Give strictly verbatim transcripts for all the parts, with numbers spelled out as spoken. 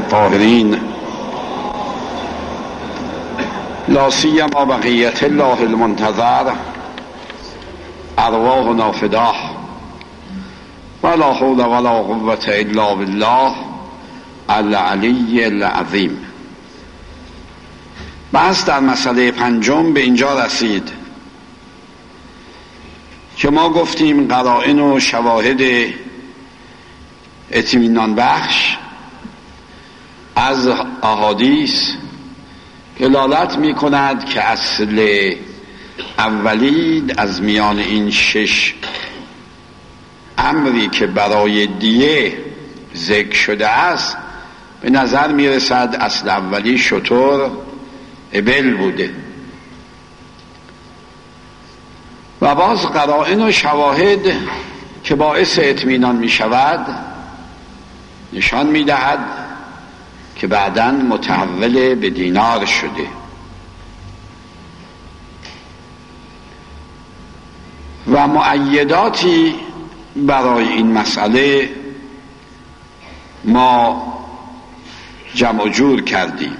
الطاهرین لا سیما بقیت الله المنتظر ارواحنا فداه ولا حول ولا قوة الا بالله العلی العظیم. بحث در مسئله پنجم به اینجا رسید که ما گفتیم قرائن و شواهد اطمینان بخش از احادیث دلالت می کند که اصل اولی از میان این شش امری که برای دیه ذکر شده است به نظر می رسد اصل اولی شتر ابل بوده و باز قرائن و شواهد که باعث اطمینان می شود نشان می دهد که بعداً متحول به دینار شده و مؤیداتی برای این مسئله ما جمع جور کردیم.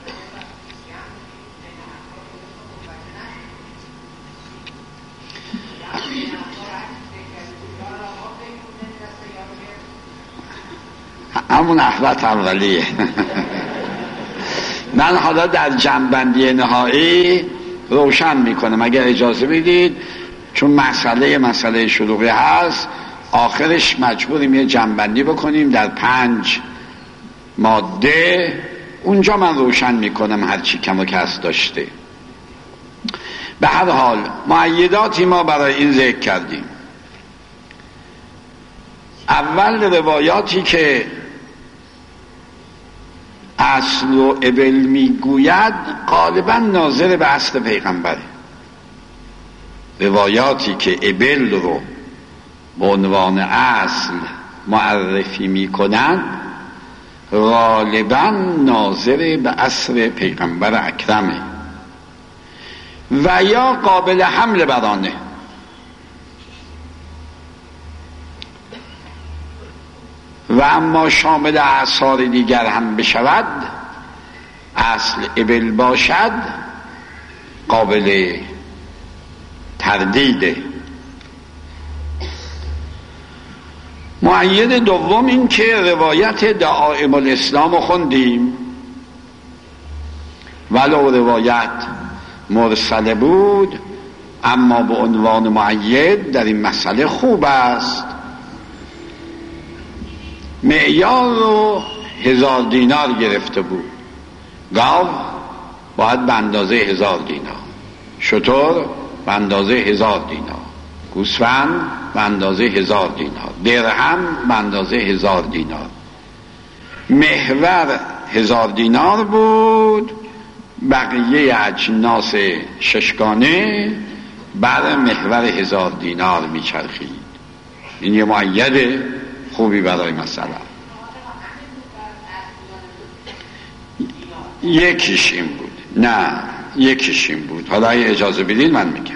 همون احوت اولیه. من حالا در جنبندی نهایی روشن میکنم اگر اجازه بدید، چون مسئله مسئله شروعی هست آخرش مجبوریم یه جنبندی بکنیم در پنج ماده، اونجا من روشن میکنم هر چی کم و کس داشته. به هر حال مؤیداتی ما برای این ذکر کردیم. اول روایاتی که اصل و ابل میگوید غالبا ناظر به اصل پیغمبره. روایاتی که ابل رو به عنوان اصل معرفی میکنند غالبا ناظر به اصل پیغمبر اکرمه و یا قابل حمل برانه. و اما شامل اعصار دیگر هم بشود، اصل ابل باشد، قابل تردیده. مؤید دوم این که روایت دعائم الاسلام رو خوندیم، ولو روایت مرسله بود اما به عنوان مؤید در این مسئله خوب است. معیار رو هزار دینار گرفته بود. گاو باید به اندازه هزار دینار، شتر به اندازه هزار دینار، گوسفند به اندازه هزار دینار، درهم به اندازه هزار دینار. محور هزار دینار بود، بقیه اجناس ششگانه بر محور هزار دینار میچرخید. این یه مؤید خوبی برای مسئله. یکیش این بود. نه یکیش این بود. حالا اجازه بدین من میگم.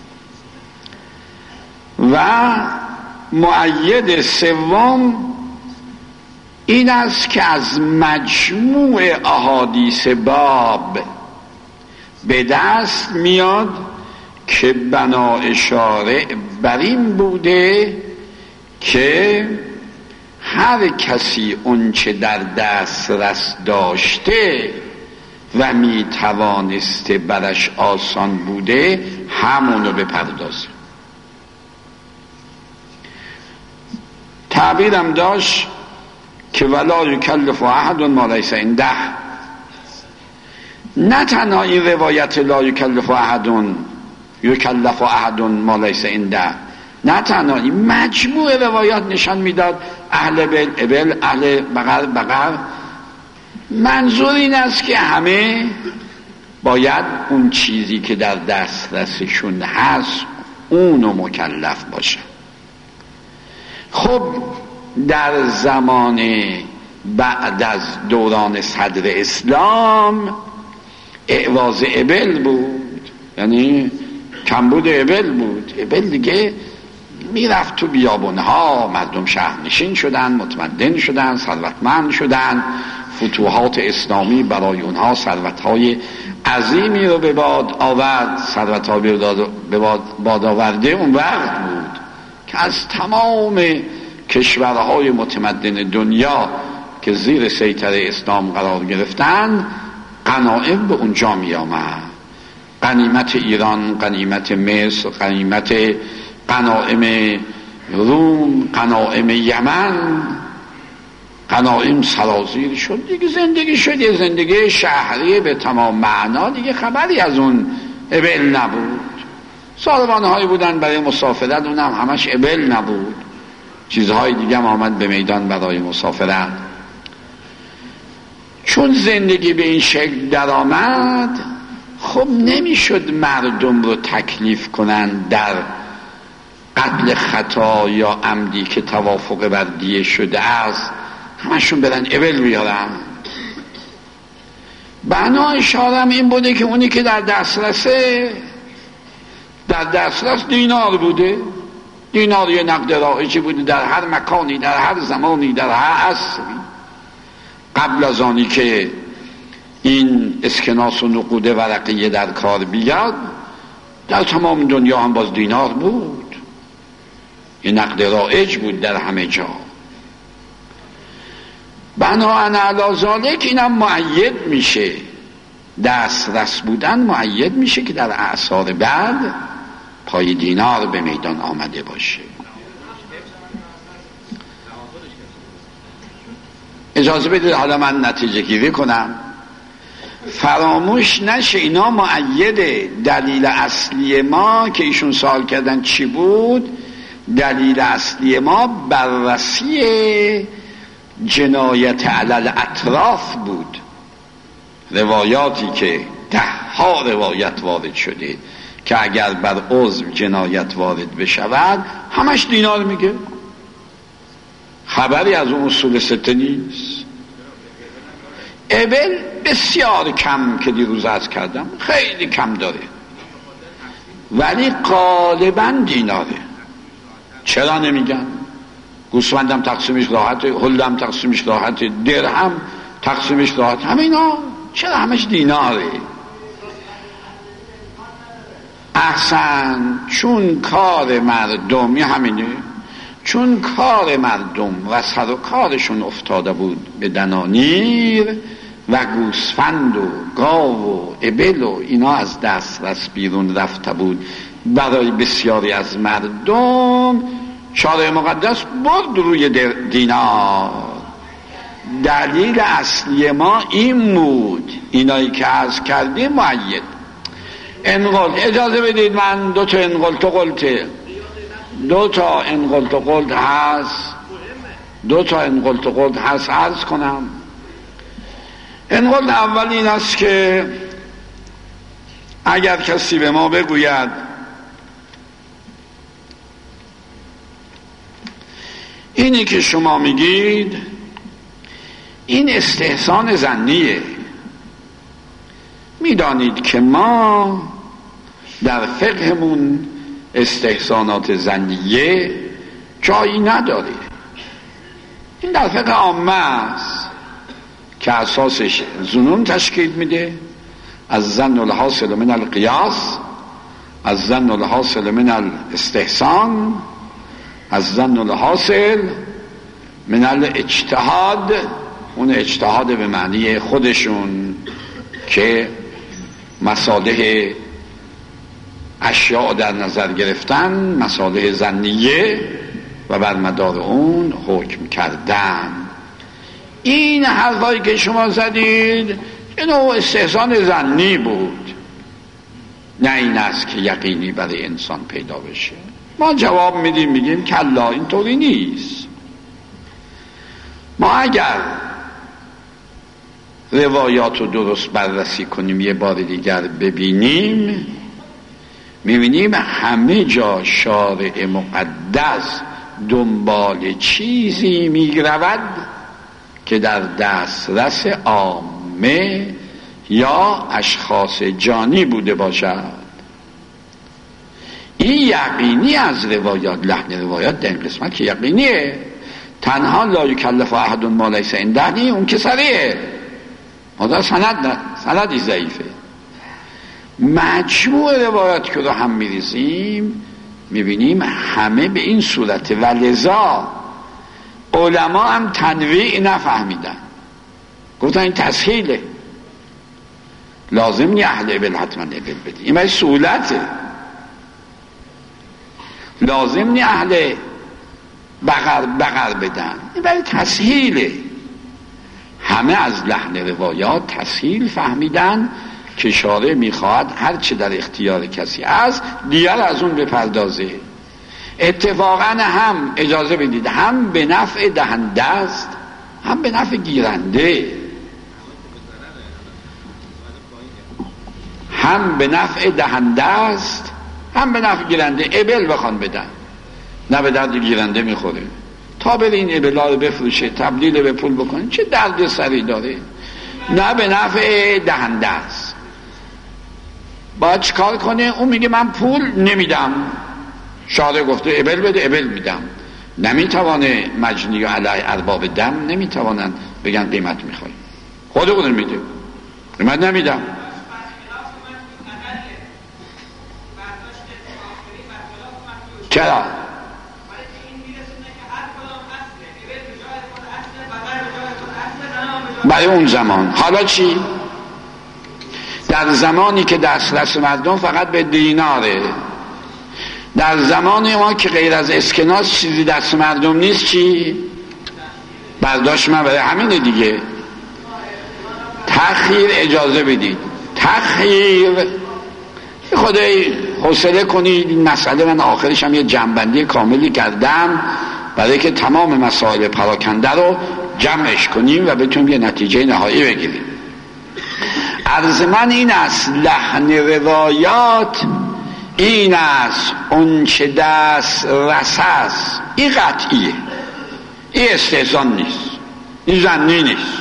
و مؤید سوم این است که از مجموع احادیث باب به دست میاد که بنا شارع بر این بوده که هر کسی اونچه در دسترس داشته و می توانسته برش آسان بوده همونو بپردازه. تعبیرم داشت که ولا یکلف احد ما لیس عنده. نه تنها این روایت لا یکلف احد یکلف احد ما لیس عنده، نه تنها این مجموع روایات نشان میداد اهل ابل، اهل بقر بقر. منظور این است که همه باید اون چیزی که در دسترسشون هست اونو مکلف باشه. خب در زمان بعد از دوران صدر اسلام اعواز ابل بود، یعنی کمبود ابل بود. ابل دیگه میرفت تو بیابونها، مردم شهرنشین شدن، متمدن شدن، ثروتمند شدن، فتوحات اسلامی برای اونها ثروت‌های عظیمی رو به باد آورد. ثروت‌ها به باد آورده اون وقت بود که از تمام کشورهای متمدن دنیا که زیر سیطره اسلام قرار گرفتن غنایم به اونجا می آمد. غنیمت ایران، غنیمت مصر، غنیمت غنایم روم، غنایم یمن، غنایم سرازیر شد دیگه. زندگی شد یه زندگی شهری به تمام معنا، دیگه خبری از اون ابل نبود. ساروانهایی بودن برای مسافرت، اونم همش ابل نبود، چیزهای دیگه هم آمد به میدان برای مسافرت. چون زندگی به این شکل در آمد، خب نمیشد مردم رو تکلیف کنن در قتل خطا یا عمدی که توافق بر دیه شده است، همشون برن ابل بیارن. بنا اشارم این بوده که اونی که در دسترسه، در دسترس دینار بوده. دینار یه نقد رایجی بوده در هر مکانی، در هر زمانی، در هر عصری. قبل از آنی که این اسکناس و نقود ورقیه در کار بیاد، در تمام دنیا هم باز دینار بود، یه نقد رایج بود در همه جا. بناهن علی ذالک اینم مؤید میشه، دسترس بودن مؤید میشه که در اعصار بعد پای دینار به میدان آمده باشه. اجازه بدید حالا من نتیجه گیری کنم. فراموش نشه اینا مؤیده. دلیل اصلی ما که ایشون سوال کردن چی بود، دلیل اصلی ما بررسی جنایت علی الاطراف بود. روایاتی که ده ها روایت وارد شده که اگر بر عضو جنایت وارد بشود همش دینار میگه، خبری از اون اصول سته نیست. ابل بسیار کم که دیروز عرض کردم، خیلی کم داره، ولی غالبا دیناره. چرا نمیگن؟ گوسفندم تقسیمش راحته، هلدم تقسیمش راحته، درهم تقسیمش راحته، همه اینا چرا همش دیناره؟ احسن، چون کار مردمی همینه، چون کار مردم و سر و کارشون افتاده بود به دنانیر و گوسفند و گاو و ابل و اینا از دسترس بیرون رفته بود برای بسیاری از مردم، شارع مقدس برد روی دینار. دلیل اصلی ما این بود، اینایی که عرض کردیم مؤید. انقل اجازه بدید من دو تا انقل تو قلته دو تا انقل تو قلت هست دو تا انقل تو قلت هست عرض کنم. انقل اول این است که اگر کسی به ما بگوید اینی که شما میگید این استحسان ظنیه، میدانید که ما در فقهمون استحسانات ظنیه جایی نداره. این در فقه عامه است که اساسش ظنون تشکیل میده، از ظن الحاصل من القیاس، از ظن الحاصل من الاستحسان، از ظن الحاصل من الاجتهاد. اون اجتهاد به معنی خودشون که مصالح اشیاء در نظر گرفتن، مصالح ظنیه و بر مدار اون حکم کردن. این حرفایی که شما زدید یه نوع استحسان ظنی بود، نه این است که یقینی برای انسان پیدا بشه. ما جواب میدیم میگیم کلا اینطوری نیست. ما اگر روایات رو درست بررسی کنیم، یه بار دیگر ببینیم، میبینیم همه جا شارع مقدس دنبال چیزی میرود که در دسترس عامه یا اشخاص جانی بوده باشد. این یقینی از روایات، لحن روایات در این قسمت که یقینیه. تنها لا یکلف احد ما لیس عنده، اون که صریحه. مادر سند نه، سندی ضعیفه. مجموع روایات که رو هم میریزیم میبینیم همه به این صورته و لذا علما هم تنویع نفهمیدن، گفتن این تسهیله، لازم نی اهل ابل حتما ابل بدی، این باید سهولته، لازم نی اهل بقر بقر بدن، این باید تسهیله. همه از لحن روایات تسهیل فهمیدن که شارع میخواهد هرچه در اختیار کسی است دیگر از اون بپردازه. اتفاقا هم اجازه بدید هم به نفع دهنده است هم به نفع گیرنده، هم به نفع دهنده است هم به نفع گیرنده. ابل بخوان بدن نه به درد گیرنده میخوره، تا بره این ابلا رو بفروشه تبدیل به پول بکنه چه درد سری داره، نه به نفع دهنده است. باید چیکار کنه؟ اون میگه من پول نمیدم، شارع گفته ابل بده، ابل میدم. نمیتوانه مجنی علیه ارباب دم نمیتوانن بگن قیمت میخوای، خودمون میده، قیمت نمیدم. چرا؟ برای اون زمان. حالا چی؟ در زمانی که دسترس مردم فقط به دیناره، در زمان ما که غیر از اسکناس چیزی دست مردم نیست، چی؟ برداشت من برای همینه دیگه. تأخیر اجازه بدید، تأخیر خدای حوصله کنید این مسئله. من آخرش هم یه جنبندی کاملی کردم برای که تمام مسائل پراکنده رو جمعش کنیم و بتونیم یه نتیجه نهایی بگیریم. عرض من این است لحن روایات این است اون چه دست رس است، این قطعیه، این استحسان نیست، این ظنی نیست.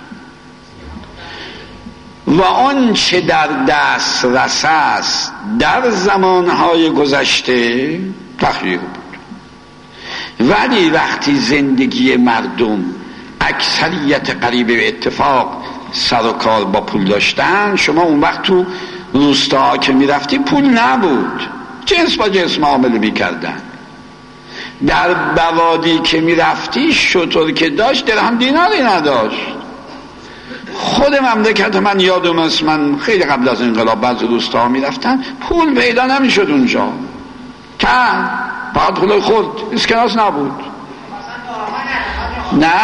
و اون چه در دست رس است در زمانهای گذشته تخییر بود، ولی وقتی زندگی مردم اکثریت قریب به اتفاق سر و کار با پول داشتن، شما اون وقت تو روستاها که میرفتی پول نبود، جنس با جنس معامله میکردن. در بوادی که میرفتی شطور که داشت درهم دیناری نداشت. خود مملکت من یادم است، من خیلی قبل از انقلاب بعض روستاها میرفتم پول پیدا نمیشد اونجا، کم فقط پول خورد، اسکناس نبود. نه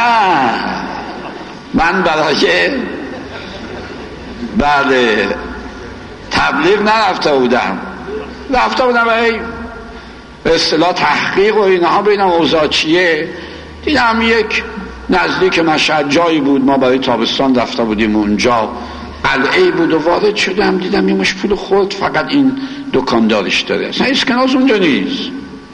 من برای بله تبلیغ نرفته بودم، رفته بودم برای به اصطلاح تحقیق و اینها ببینم اوضاع چیه. دیدم یک نزدیک مشهد جایی بود، ما برای تابستان رفته بودیم اونجا، قلعه بود و وارد شدم دیدم یه مش پول خورد فقط این دکاندارش داره، اصلا اسکناس اونجا نیست.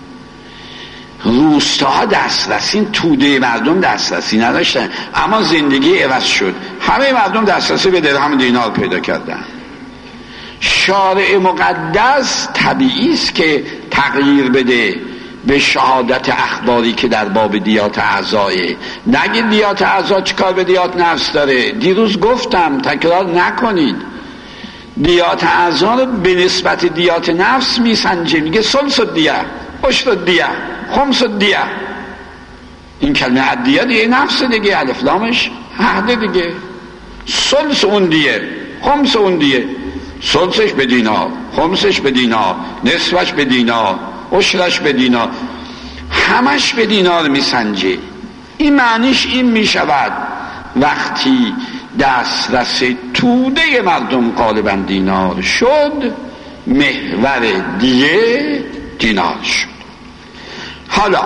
روستاها دسترسی، توده مردم دسترسی نداشتن، اما زندگی عوض شد، همه مردم دسترسی به درهم دینار پیدا کردن. شارع مقدس طبیعی است که تغییر بده به شهادت اخباری که در باب دیات اعضایه. نگه دیات اعضا چیکار به دیات نفس داره؟ دیروز گفتم تکرار نکنید، دیات اعضا رو به نسبت دیات نفس میسنجه، میگه سلس الدیه، عشر الدیه، خمس الدیه. این کلمه الدیه دیگه نفس دیگه، الف لامش عهد دیگه. سلس اون دیه، خمس اون دیه، سلسش به دینار، خمسش به دینار، نصفش به دینار، عشرش به دینار، همش به دینار میسنجه. این معنیش این میشود وقتی دسترس توده مردم غالبا دینار شد، محور دیگه دینار شد. حالا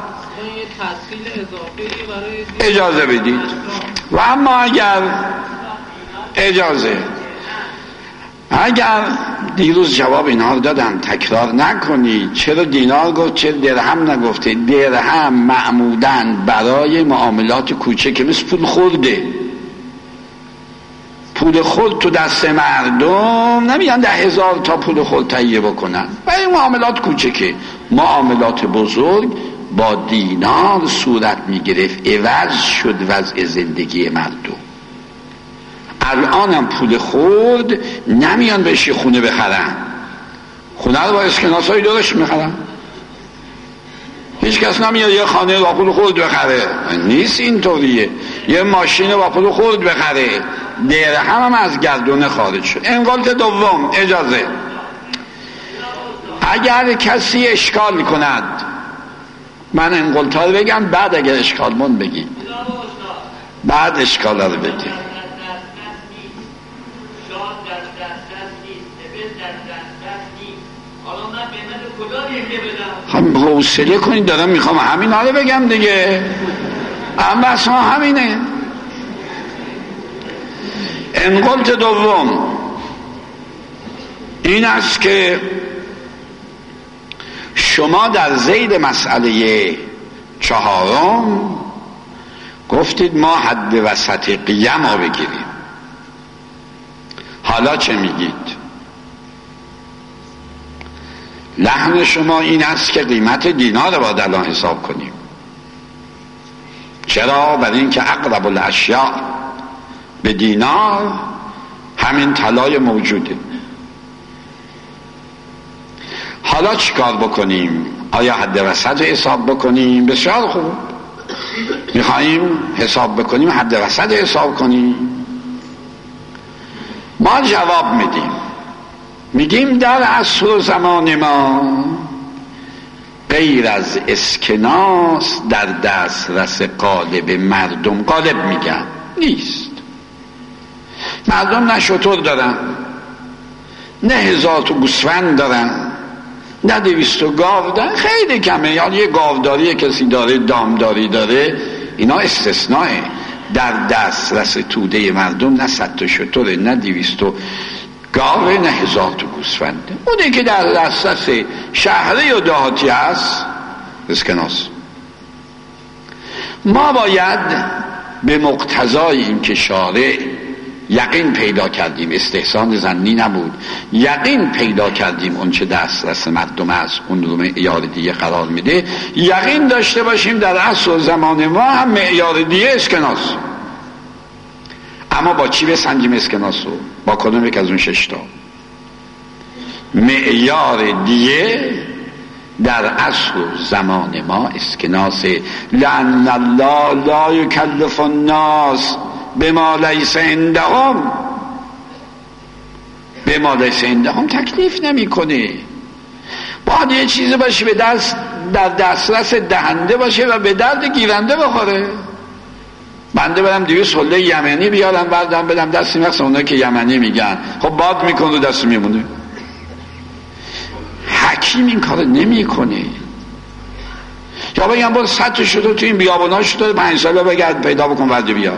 اجازه بدید و اما اگر اجازه اگر دیروز جواب اینها رو دادم تکرار نکنید، چرا دینار گفت چرا درهم نگفته؟ درهم معمودن برای معاملات کوچک مثل پول خورده، پول خورد تو دست مردم نمیگن ده هزار تا پول خورد تهیه بکنن، برای معاملات کوچکه. معاملات بزرگ با دینار صورت میگرفت، عوض شد وضع زندگی مردم. الانم پول خورد نمیان بهش خونه بخرن، خونه رو با اسکناس های دورش میخرن. هیچ کس نمیاد یه خانه با پول خورد بخره، نیست اینطوریه. یه ماشین با پول خورد بخره. درهم هم از گردونه خارج شد. انقلت دوم، اجازه، اگر کسی اشکال کند من انقلت ها رو بگم، بعد اگر اشکال مون بگیم، بعد اشکال ها رو بگیم. خب حوصله کنید، دارم میخوام همین حاله بگم دیگه، اما اصلا همینه. انقلت دوم این است که شما در ذیل مسئله چهارم گفتید ما حد وسط قیم رو بگیریم. حالا چه میگید؟ لحن شما این است که قیمت دینار رو باید الان حساب کنیم. چرا؟ برای اینکه اقرب الاشیاء به دینار همین طلای موجوده. حالا چیکار بکنیم؟ آیا حد وسط رو حساب بکنیم؟ بسیار خوب، میخواییم حساب بکنیم، حد وسط حساب کنیم. ما جواب میدیم، میگیم در عصر و زمان ما غیر از اسکناس در دسترس غالب مردم، غالب میگن نیست. مردم نه شتر دارن، نه هزار تا گوسفند دارن، نه دویست گاو دارن، خیلی کمه. یعنی یه گاوداری کسی داره، دامداری داره، اینا استثناء. در دسترس توده مردم نه صد تا شتر، نه دویست گاو، نه هزار تا گوسفنده. اونه که در دسترس شهری و دهاتی هست اسکناس. ما باید به مقتضای این که شارع یقین پیدا کردیم، استحسان ظنی نبود، یقین پیدا کردیم اون چه دسترس مردم است اون رو معیار دیگه قرار میده، یقین داشته باشیم در عصر و زمان ما هم معیار دیگه اسکناس. اما با چی بسنجیم اسکناس رو؟ با کدوم یک از اون شش تا معیار دیگه در عصر و زمان ما اسکناس. لأن الله لا یکلف الناس بما لیس عندهم، بما لیس عندهم تکلیف نمی کنه. باید یه چیزی باشه به دست در دسترس دهنده باشه و به درد گیرنده بخوره. بنده برم دویست حله یمنی بیارم بردم بدم دستی، مثلا اونا که یمنی میگن خب باد میکنه دست میمونه. حکیم این کار نمی کنه. یا بگم باید سطح شده تو این بیابونا شده پنج ساله بگرد پیدا بکن ورده بیا.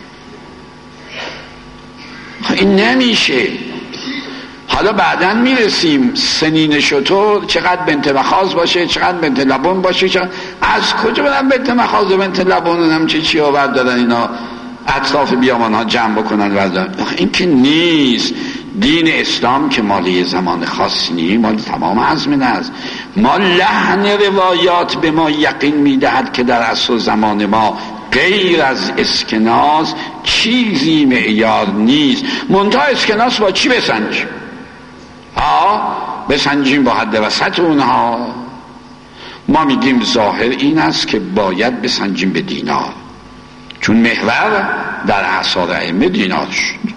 این نمیشه. حالا بعداً میرسیم سنین شطور چقدر بنت مخاض باشه، چقدر بنت لبون باشه، چقدر... از کجا برن بنت مخاض و بنت لبون هم چه چی آورد دادن اینا اطراف بیابان ها جمع بکنن وردن. این که نیست. دین اسلام که مالی زمان خاصی نیست، مالی تمام حزم است. ما لحن روایات به ما یقین میدهد که در عصر زمان ما غیر از اسکناس چیزی معیار نیست. منتها اسکناس با چی بسنجیم؟ ها بسنجیم با حد وسط اونها. ما میگیم ظاهر این است که باید بسنجیم به دینار، چون محور در اعصار ائمه دینار شد.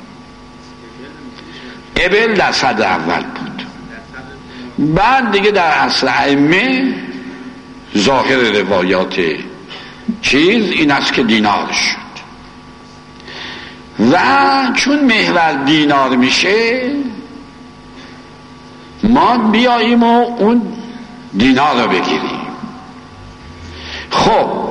ابل در صدر اول بود، بعد دیگه در عصر ائمه ظاهر روایات چیز این است که دینار شد. و چون محور دینار میشه ما بیاییم و اون دینار رو بگیریم. خب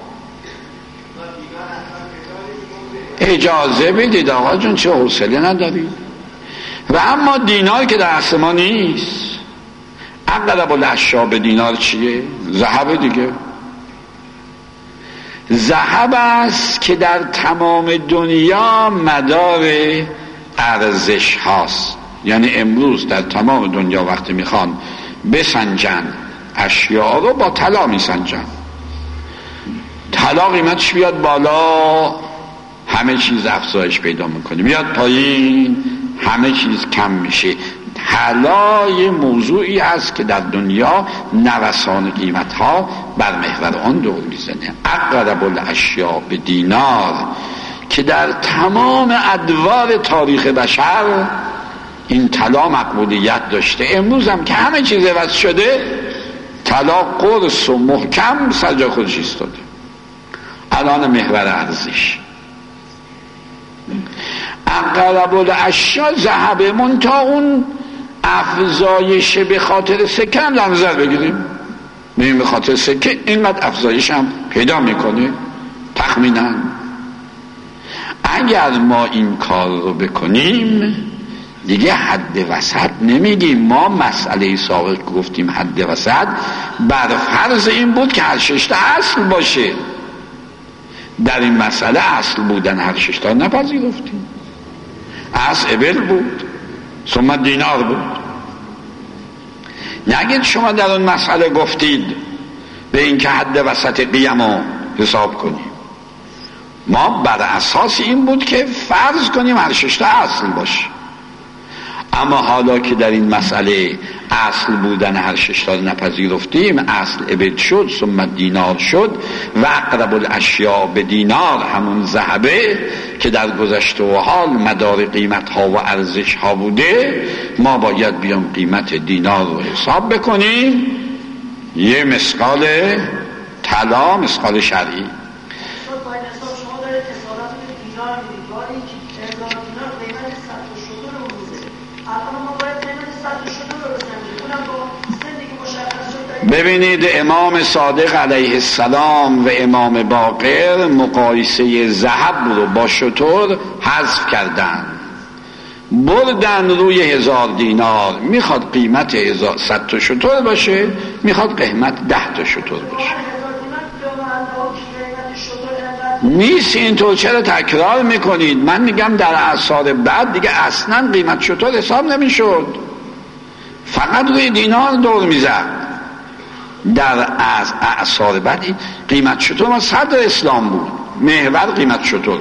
اجازه بدید آقا جون، چه حوصله ندارید. و اما دینار که در اصل ما نیست. اقرب الاشیاء به دینار چیه؟ ذهب دیگه. ذهب است که در تمام دنیا مدار ارزش هاست. یعنی امروز در تمام دنیا وقتی میخوان بسنجن اشیاء رو با طلا میسنجن. طلا قیمتش بیاد بالا همه چیز افزایش پیدا میکنه، میاد پایین همه چیز کم میشه. طلا موضوعی هست که در دنیا نوسان قیمت ها بر محور آن دور میزنه. اقرب الاشیاء به دینار که در تمام ادوار تاریخ بشر این طلا مقبولیت داشته. امروز هم که همه چیز عوض شده، طلا قرص و محکم سر جای خودش ایستاده. الان محور ارزش اقرب الاشیاء ذهب، منتها اون افزایش به خاطر سکه هم در نظر بگیریم، ببین به خاطر سکه اینقدر افزایش هم پیدا میکنه تخمینا. اگر ما این کار رو بکنیم دیگه حد وسط نمیگیم. ما مسئله سابق گفتیم حد وسط بر فرض این بود که هر ششتا اصل باشه. در این مسئله اصل بودن هر ششتا نپذیرفتیم. اصل ابل بود ثم دینار بود. نگید شما در اون مسئله گفتید به این که حد وسط قیم رو حساب کنیم. ما بر اساس این بود که فرض کنیم هر ششتا اصل باشه. اما حالا که در این مسئله اصل بودن هر ششتا نپذیرفتیم، اصل ابد شد ثم دینار شد و اقرب الاشیاء به دینار همون ذهبه که در گذشته و حال مدار قیمت ها و ارزش ها بوده، ما باید بیام قیمت دینار رو حساب بکنیم. یه مسقال طلا مسقال شرعی ببینید امام صادق علیه السلام و امام باقر مقایسه ذهب رو با شتر حذف کردن، بردن روی هزار دینار. میخواد قیمت هزار صد تا شتر باشه، میخواد قیمت ده تا شتر باشه. نیست اینطور. چرا تکرار میکنید؟ من میگم در اعصار بعد دیگه اصلا قیمت شتر حساب نمیشد، فقط روی دینار دور میزد. در از اعصار بعد قیمت شتر ما صدر اسلام بود، محور قیمت شتر بود.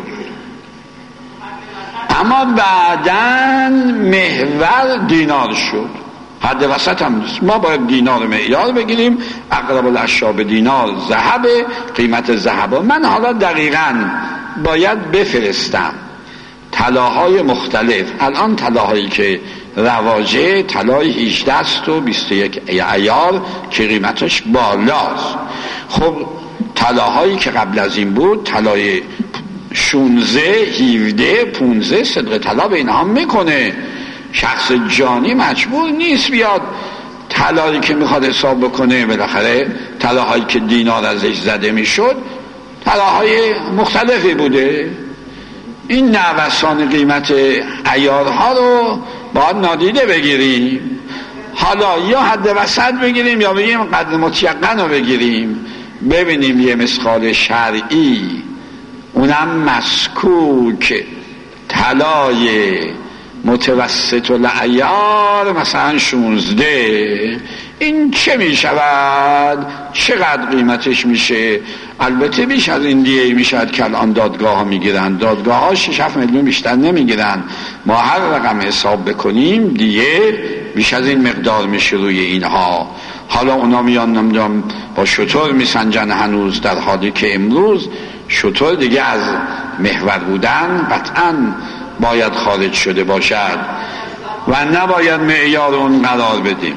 اما بعداً محور دینار شد، حد وسط هم نیست. ما باید دینار معیار بگیریم. اقرب الاشیاء به دینار ذهب، قیمت ذهب. من حالا دقیقاً باید بفرستم طلاهای مختلف. الان طلاهایی که رواجه طلای هجده است و بیست و یک عیار که قیمتش بالاست. خب طلاهایی که قبل از این بود طلای شانزده، هفده، پانزده صدق طلا به اینها میکنه. شخص جانی مجبور نیست بیاد طلایی که میخواد حساب بکنه. بالاخره طلاهایی که دینار ازش زده میشد طلاهای مختلفی بوده. این نوسان قیمت عیارها رو باید نادیده بگیریم. حالا یا حد وسط بگیریم یا بگیم قدر متیقن رو بگیریم. ببینیم یه مسقال شرعی اونم مسکوک طلای متوسط العیار مثلا شونزده، این چه می شود؟ چقدر قیمتش میشه؟ البته بیش از این دیگه می شود که الان دادگاه ها می گیرن. دادگاه ها شش هفت میلیون بیشتر نمی گیرن. ما هر رقم حساب بکنیم دیگه بیش از این مقدار میشه روی اینها. حالا اونا میان نمیدونم با شتر میسنجن هنوز، در حالی که امروز شتر دیگه از محور بودن قطعاً باید خارج شده باشد و نباید معیار اون قرار بدیم.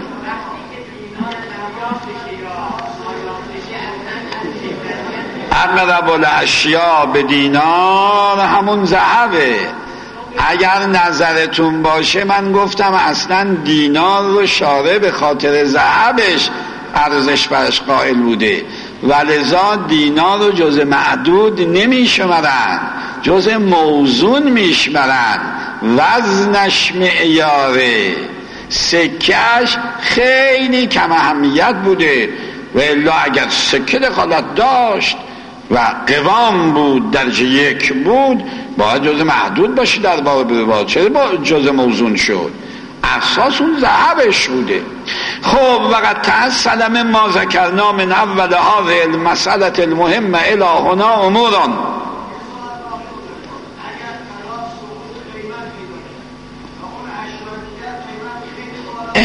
اقرب الاشیاء به دینار همون ذهبه. اگر نظرتون باشه من گفتم اصلا دینار رو شارع به خاطر ذهبش ارزش برش قائل بوده، ولذا دینار رو جز معدود نمیشمرن، جز موزون میشمرن. وزنش معیاره، سکهش خیلی کم اهمیت بوده. و الا اگر سکه دخالت داشت و قوام بود درجه یک بود باید جز محدود باشه در باب ربا. چرا با جز موزون شد؟ اساس اون ذهبش بوده. خب وقت تحصل من ما ذکرنا من اول هذه المسألة المهمة الى هنا اموران.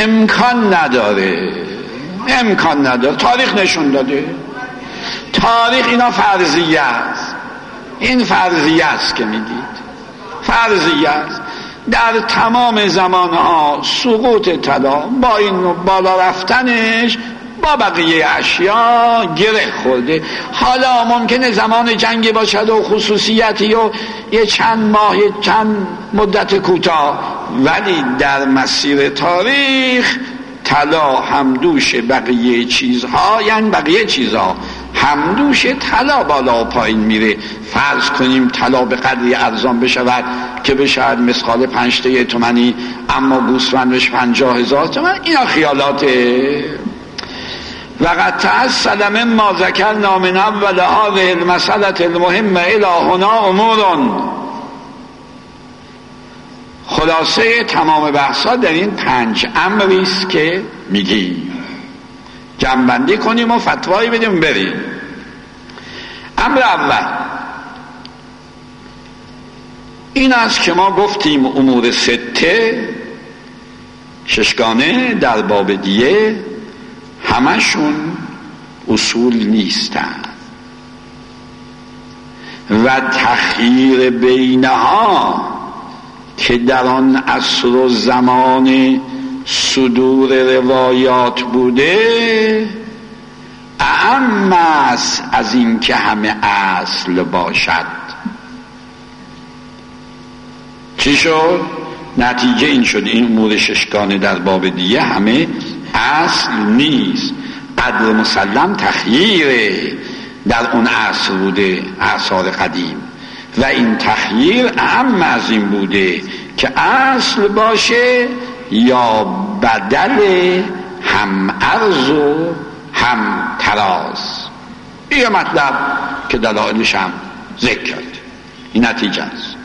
امکان نداره، امکان نداره. تاریخ نشون داده، تاریخ اینا فرضیه است، این فرضیه است که میگید، فرضیه است. در تمام زمانها سقوط طلا با این بالا رفتنش با بقیه اشیا گره خورده. حالا ممکنه زمان جنگی باشد و خصوصیتی و یه چند ماه چند مدت کوتاه، ولی در مسیر تاریخ طلا همدوش بقیه چیزها، یعنی بقیه چیزها همدوش طلا بالا و پایین میره. فرض کنیم طلا به قدری ارزان بشود که بشود مثقال پنج تا تومانی، اما گوسفندش پنجاه هزار تومن. اینا خیالاته. وقد تأصل مما ذکرنا من اول هذه المسألة المهمة الى هنا امور. خلاصه تمام بحثا در این پنج امری است که میگیم، جمع‌بندی کنیم و فتوایی بدیم بریم. امر اول این است که ما گفتیم امور سته ششگانه در باب دیه همشون اصول نیستند و تخییر بینها که در آن عصر و زمان صدور روایات بوده اعم است از این که همه اصل باشد. چی شد؟ نتیجه این شد این امور ششگانه در باب دیگه همه اصل نیست، قدر مسلم تخییره در اون عصر بوده، اعصار قدیم، و این تخییر اعم از این بوده که اصل باشه یا بدل هم عرض و هم تراز. این مطلب که دلایلش هم ذکر کرد. این نتیجه است.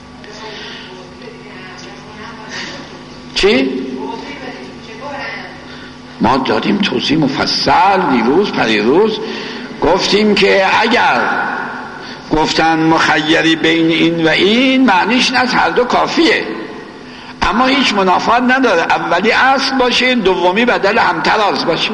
چی؟ ما دادیم توضیح مفصل دیروز پریروز، گفتیم که اگر گفتن مخیری بین این و این معنیش نه هر دو کافیه، اما هیچ منافات نداره اولی اصل باشه دومی بدل هم تراز باشه.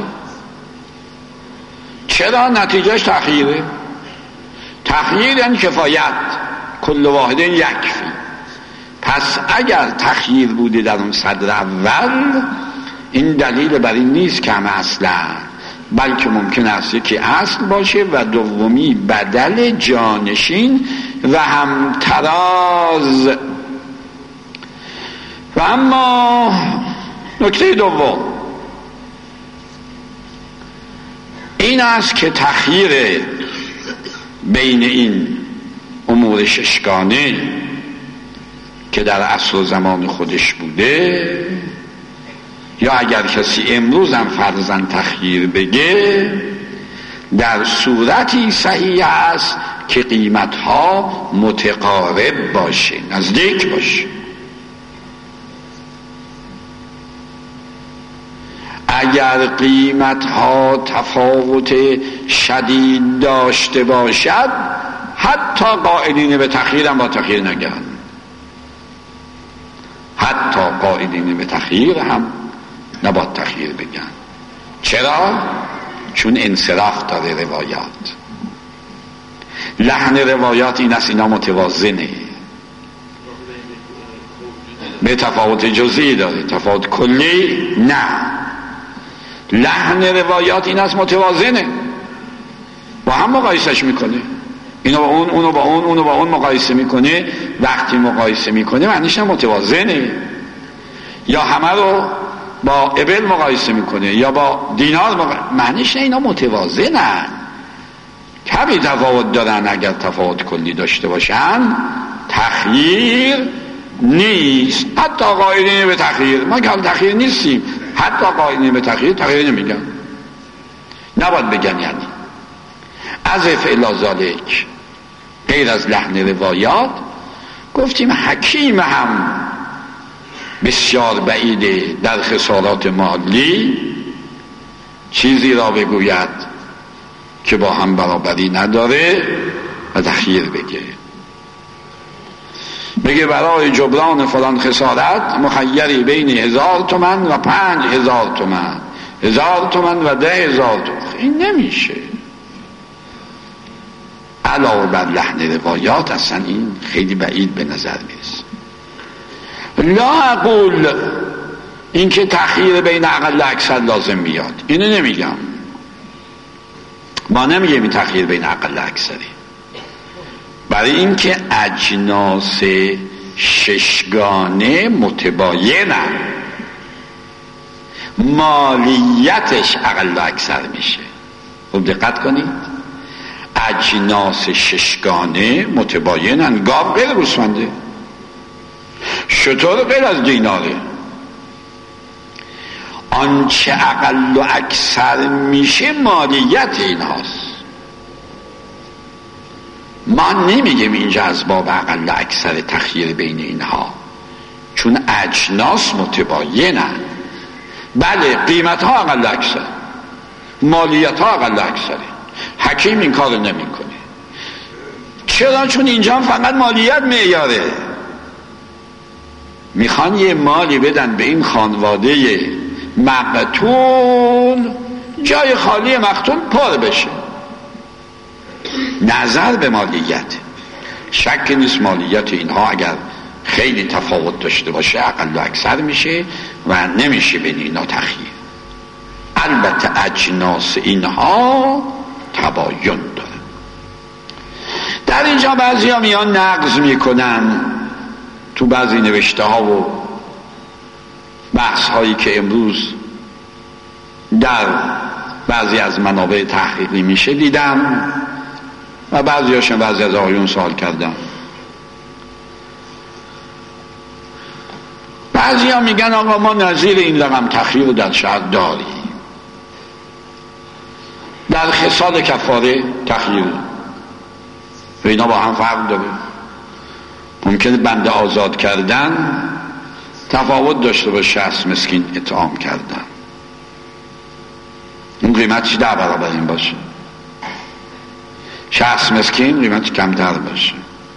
چرا؟ نتیجهش تخییره. تخییر یعنی کفایت، کل واحد یکفی. پس اگر تخییر بوده در اون صدر اول این دلیل بر این نیست که همه اصلا، بلکه ممکن است که اصل باشه و دومی بدل جانشین و هم تراز. و اما نکته دوم این است که تخییر بین این امور ششگانه که در عصر و زمان خودش بوده، یا اگر کسی امروز هم فرضاً تخییر بگه، در صورتی صحیح است که قیمتها متقارب باشه، نزدیک باشه. اگر قیمتها تفاوت شدید داشته باشد حتی قائلین به تخییر هم با تخییر نگن، حتی قائلین به تخییر هم نباید تخییر بگن. چرا؟ چون انصراف داره روایات. لحن روایات این است اینا متوازنه، به تفاوت جزئی داره، تفاوت کلی نه. لحن روایات این است متوازنه، با هم مقایسش میکنه، اینو با اون، اونو با اون، اونو با اون مقایسه میکنه. وقتی مقایسه میکنه معنیش متوازنه. یا همه رو با ابل مقایسه میکنه یا با دینار مقایسه، معنیش اینا متوازنن، کمی تفاوت دارن. اگر تفاوت کلی داشته باشن تخییر نیست. حتی قائلین به تخییر، ما که تخییر نیستیم، حتی قائلین به تخییر تخییر نمیگن، نباید بگن. یعنی از فعلا ذالک غیر از لحن روایات گفتیم حکیم هم بسیار بعیده در خسارات مالی چیزی را بگوید که با هم برابری نداره و تخییر بگه. بگه برای جبران فلان خسارت مخیری بین هزار تومن و پنج هزار تومن، هزار تومن و ده هزار تومن. این نمیشه. علاوه بر لحن روایات اصلا این خیلی بعید به نظر میرسه. لا اقول این که تخییر بین اقل و اکثر لازم میاد، اینو نمیگم. ما نمیگیم این تخییر بین اقل و اکثری، برای اینکه اجناس ششگانه متباینن، مالیتش اقل و اکثر میشه. خوب دقت کنید، اجناس ششگانه متباینن. گاو غیر گوسفنده، شتر غیر از دیناره. آنچه اقل و اکثر میشه مالیت این هاست. ما نمیگیم اینجا از باب اقل و اکثر تخییر بین اینها، چون اجناس متباینن. بله قیمت ها اقل و اکثر، مالیت ها اقل و اکثره. حکیم این کار نمی کنه. چرا؟ چون اینجا فقط مالیت معیاره. میخوان یه مالی بدن به این خانواده مقتول، جای خالی مقتول پر بشه. نظر به مالیت، شک نیست مالیت اینها اگر خیلی تفاوت داشته باشه اقل و اکثر میشه و نمیشه بین اینا تخییر. البته اجناس اینها تباین داره. در اینجا بعضی ها میان نقض میکنن تو بعضی نوشته ها و بحث هایی که امروز در بعضی از منابع تحقیقی میشه دیدم و بعضی هاشون بعضی از آقایون سوال کردم. بعضی ها میگن آقا ما نظیر این رقم تخییر رو در شهر داریم، در خصال کفاره تخییر و اینا با هم فرق داره. ممکنه بنده آزاد کردن تفاوت داشته با شخص مسکین اطعام کردن، اون قیمتش ده برابر این باشه، شخص مسکین قیمتش کمتر باشه.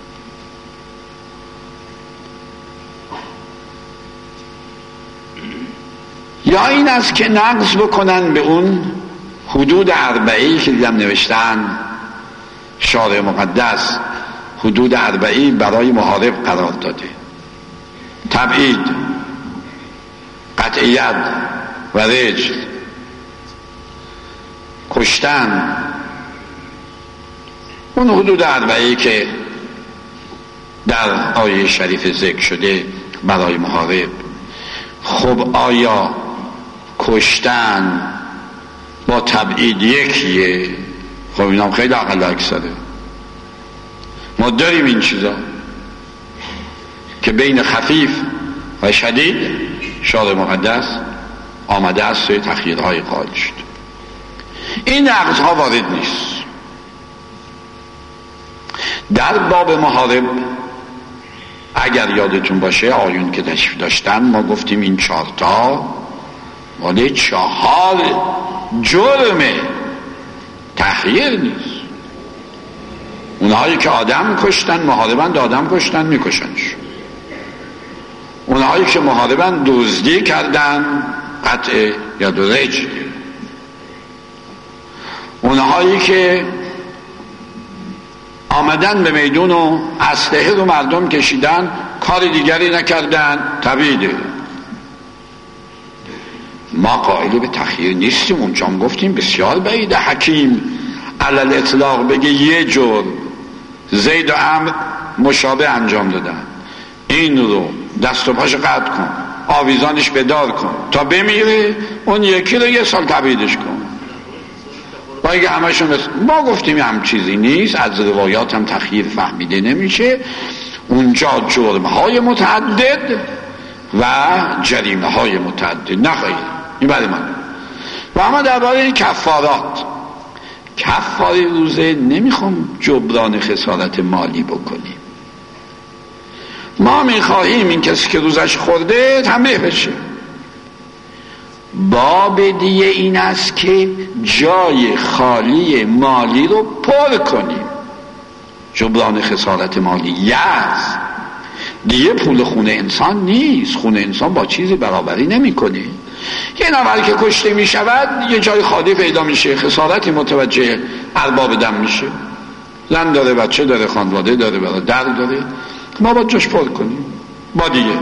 یا این است که نقض بکنن به اون حدود اربعی که دیدم نوشتن شارع مقدس حدود اربعی برای محارب قرار داده: تبعید، قطعیت و رجل، کشتن. اون حدود اربعی که در آیه شریف ذکر شده برای محارب. خب آیا کشتن با تبعید یکیه؟ خب اینام خیلی اقل اکثره. ما داریم این چیزا که بین خفیف و شدید شارع مقدس آمده است توی تخییرهای قائل شد. این نقضها وارد نیست. در باب محارب اگر یادتون باشه آیون که تشریف داشتن ما گفتیم این چهارتا ماله چهار جرمه، تخییر نیست. اونهایی که آدم کشتن محاربند، آدم کشتن میکشنش. اونهایی که محاربند دزدی کردن قطع یا دو رجل. اونهایی که آمدن به میدون و اسلحه رو مردم کشیدن کار دیگری نکردن تبعیده. ما قائل به تخییر نیستیم. اونجا هم گفتیم بسیار بعید حکیم علل اطلاق بگه یه جور زید و عمرو مشابه انجام دادن، این رو دست و پاش قطع کن، آویزانش بدار کن تا بمیره، اون یکی رو یه سال تبعیدش کن. باید همشون بس... ما گفتیم هم چیزی نیست. از روایات هم تخییر فهمیده نمیشه. اونجا جرم های متعدد و جریمه های متعدد نخواهید. این برای من. و اما درباره کفارات، کفاره روزه نمیخوام جبران خسارت مالی بکنیم. ما میخواهیم این کسی که روزش خورده تنبیه بشه. باب دیگه این است که جای خالی مالی رو پر کنیم. جبران خسارت مالی یز دیگه پول خونه انسان نیست. خونه انسان با چیزی برابری نمیکنه. یه نفر که کشته میشود یه جای خالی پیدا میشه، خسارتی متوجه ارباب دم میشه، زن داره، بچه داره، خانواده داره، برادر داره، ما باید جاش پر کنیم. با دیگه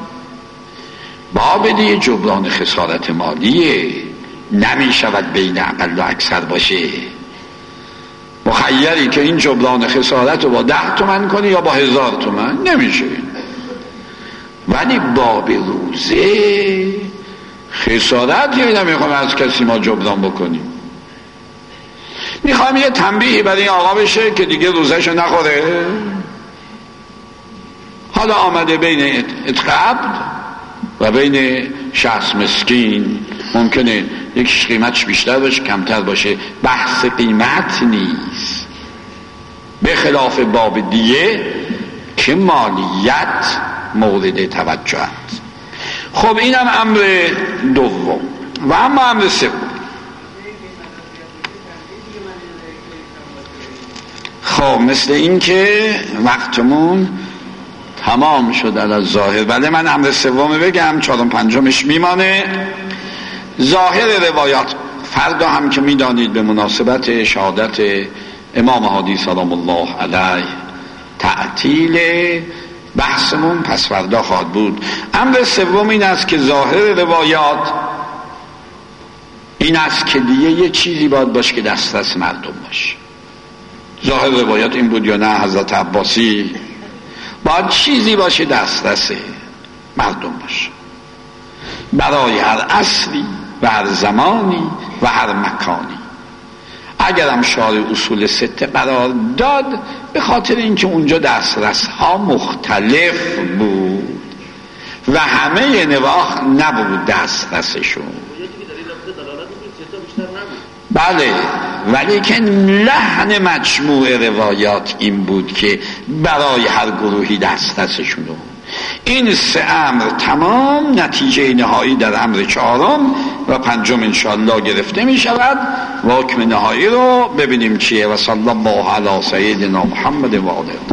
باب دیگه جبران خسارت مالیه، نمیشود بین اقل و اکثر باشه. مخیری که این جبران خسارت رو با ده تومن کنی یا با هزار تومن، نمیشه. ولی باب روزه خسارت یه نمیخوام از کسی ما جبران بکنیم. میخوام یه تنبیهی برای این آقا بشه که دیگه روزهشو نخوره. حالا آمده بین اتقابد و بین شخص مسکین، ممکنه یکیش قیمتش بیشتر باشه کمتر باشه، بحث قیمت نیست، به خلاف باب دیگه که مالیت مورد توجه است. خب اینم امر دوم. و اما امر سوم، خب مثل این که وقتمون تمام شد از ظاهر، ولی من امر سوم بگم، چهارم پنجمش میمانه. ظاهر روایات فردا هم که میدانید به مناسبت شهادت امام هادی سلام الله علیه تعطیل بحثمون پس فردا خواهد بود. امر سوم این است که ظاهر روایات این است که دیگه یه چیزی باید باشه که دسترس مردم باشه. ظاهر روایات این بود یا نه حضرت عباسی؟ باید چیزی باشه دسترس مردم باشه برای هر عصری و هر زمانی و هر مکانی. اگرم شارع اصول سته قرار داد به خاطر اینکه اونجا دسترس ها مختلف بود و همه نواح نبود دسترسشون. بله، ولی که لحن مجموع روایات این بود که برای هر گروهی دسترسشون. این سه امر تمام نتیجه نهایی در امر چهارم و پنجم انشاءالله گرفته می شود و حکم نهایی رو ببینیم چیه. و صلی الله علی سیدنا محمد و آله.